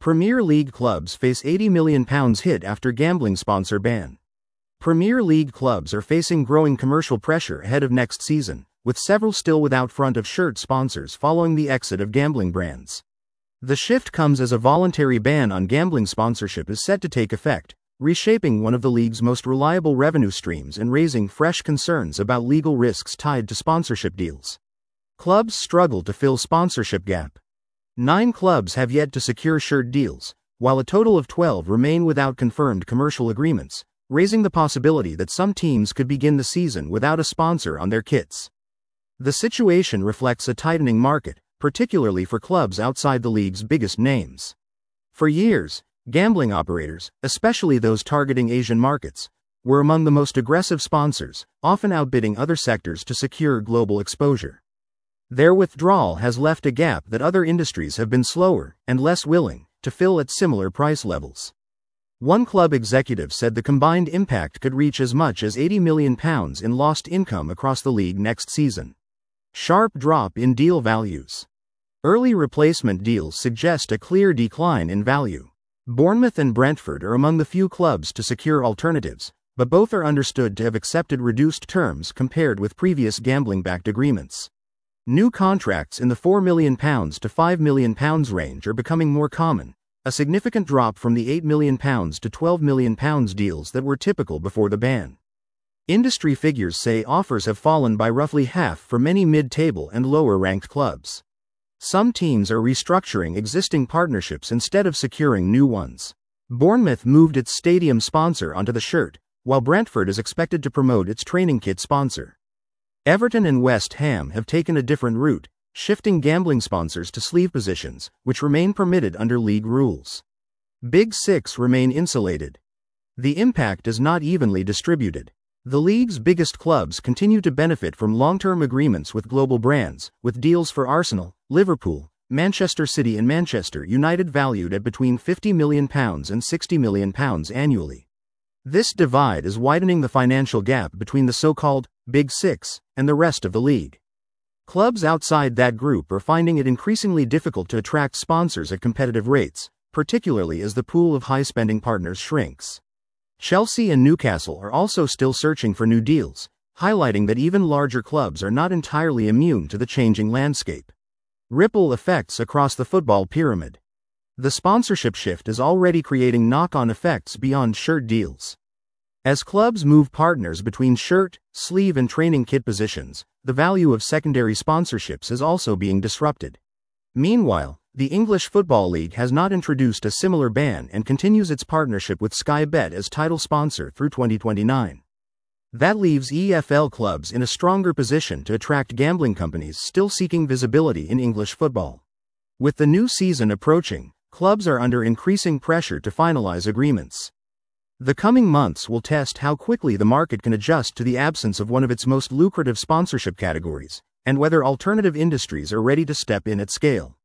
Premier League clubs face £80 million hit after gambling sponsor ban. Premier League clubs are facing growing commercial pressure ahead of next season, with several still without front-of-shirt sponsors following the exit of gambling brands. The shift comes as a voluntary ban on gambling sponsorship is set to take effect, reshaping one of the league's most reliable revenue streams and raising fresh concerns about legal risks tied to sponsorship deals. Clubs struggle to fill sponsorship gap. 9 clubs have yet to secure shirt deals, while a total of 12 remain without confirmed commercial agreements, raising the possibility that some teams could begin the season without a sponsor on their kits. The situation reflects a tightening market, particularly for clubs outside the league's biggest names. For years, gambling operators, especially those targeting Asian markets, were among the most aggressive sponsors, often outbidding other sectors to secure global exposure. Their withdrawal has left a gap that other industries have been slower and less willing to fill at similar price levels. One club executive said the combined impact could reach as much as £80 million in lost income across the league next season. Sharp drop in deal values. Early replacement deals suggest a clear decline in value. Bournemouth and Brentford are among the few clubs to secure alternatives, but both are understood to have accepted reduced terms compared with previous gambling-backed agreements. New contracts in the £4 million to £5 million range are becoming more common, a significant drop from the £8 million to £12 million deals that were typical before the ban. Industry figures say offers have fallen by roughly half for many mid-table and lower-ranked clubs. Some teams are restructuring existing partnerships instead of securing new ones. Bournemouth moved its stadium sponsor onto the shirt, while Brentford is expected to promote its training kit sponsor. Everton and West Ham have taken a different route, shifting gambling sponsors to sleeve positions, which remain permitted under league rules. Big Six remain insulated. The impact is not evenly distributed. The league's biggest clubs continue to benefit from long-term agreements with global brands, with deals for Arsenal, Liverpool, Manchester City and Manchester United valued at between £50 million and £60 million annually. This divide is widening the financial gap between the so-called Big Six and the rest of the league. Clubs outside that group are finding it increasingly difficult to attract sponsors at competitive rates, particularly as the pool of high-spending partners shrinks. Chelsea and Newcastle are also still searching for new deals, highlighting that even larger clubs are not entirely immune to the changing landscape. Ripple effects across the football pyramid. The sponsorship shift is already creating knock-on effects beyond shirt deals. As clubs move partners between shirt, sleeve and training kit positions, the value of secondary sponsorships is also being disrupted. Meanwhile, the English Football League has not introduced a similar ban and continues its partnership with Sky Bet as title sponsor through 2029. That leaves EFL clubs in a stronger position to attract gambling companies still seeking visibility in English football. With the new season approaching, clubs are under increasing pressure to finalize agreements. The coming months will test how quickly the market can adjust to the absence of one of its most lucrative sponsorship categories, and whether alternative industries are ready to step in at scale.